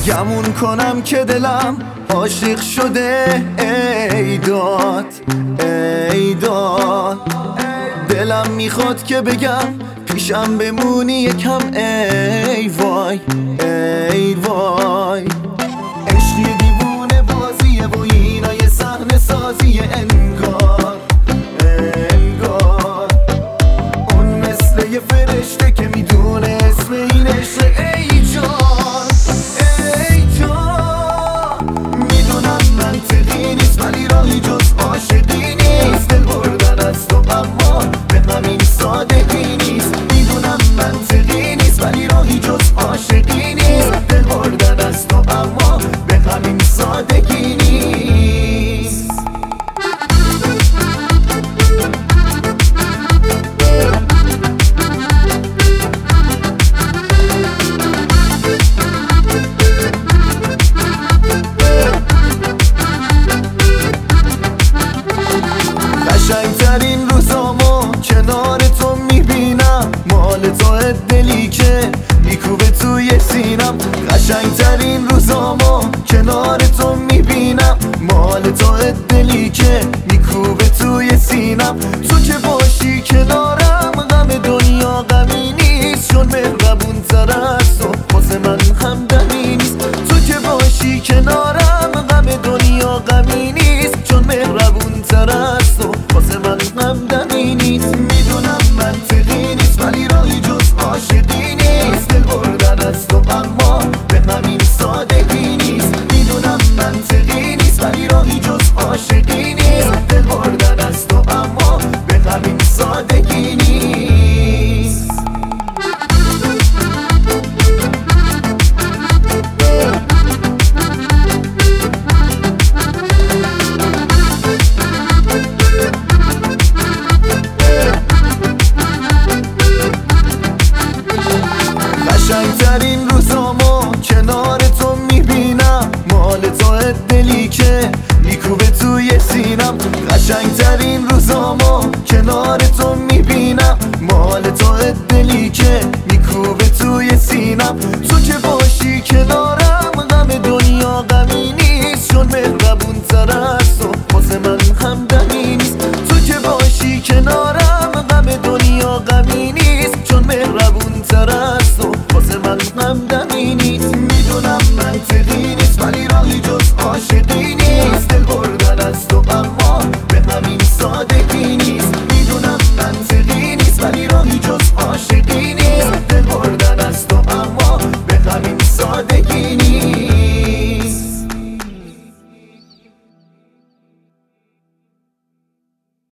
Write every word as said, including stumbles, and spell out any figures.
گمون کنم که دلم عاشق شده. ای داد ای داد دلم میخواد که بگم پیشم بمونی یکم. ای وای ای وای عشقی دیوونه بازیه و اینای صحنه سازی انگار انگار اون مثل یه فرشته که میدونه اسم این عشق. ای جان ای جان میدونم منطقی نیست ولی راهی جز عاشقی نیست. دل بردن از تو اما به همین سادگی نیست. میدونم منطقی نیست ولی راهی جز عاشقی نیست. دل بردن از تو اما به همین سادگی نیست. قشنگترین روزامو کنار تو میبینم. مال تو دلی که میکوبه توی سینم. قشنگترین روزامو کنار تو میبینم. مال تو دلی که میکوبه توی سینم. تو که باشی کنارم غم دنیا غمی نیست. چون مهربون تر از تو واسه من همدمی نیست. تو که باشی کنارم غم دنیا غمی نیست. چون مهربون تر از تو واسه من همدمی نیست. میدونم منطقی نیست ولی راهی جز عاشقی نیست. دل بردن از تو اما به همین سادگی نیست. میدونم منطقی نیست ولی راهی جز عاشقی نیست. دل بردن از تو اما به همین سادگی نیست. قشنگترین روزامو کنار تو میبینم. مال تو دلی که میکوبه توی سینم. قشنگترین روزامو کنار تو میبینم. مال تو دلی که میکوبه توی سینم. تو که باشی کنار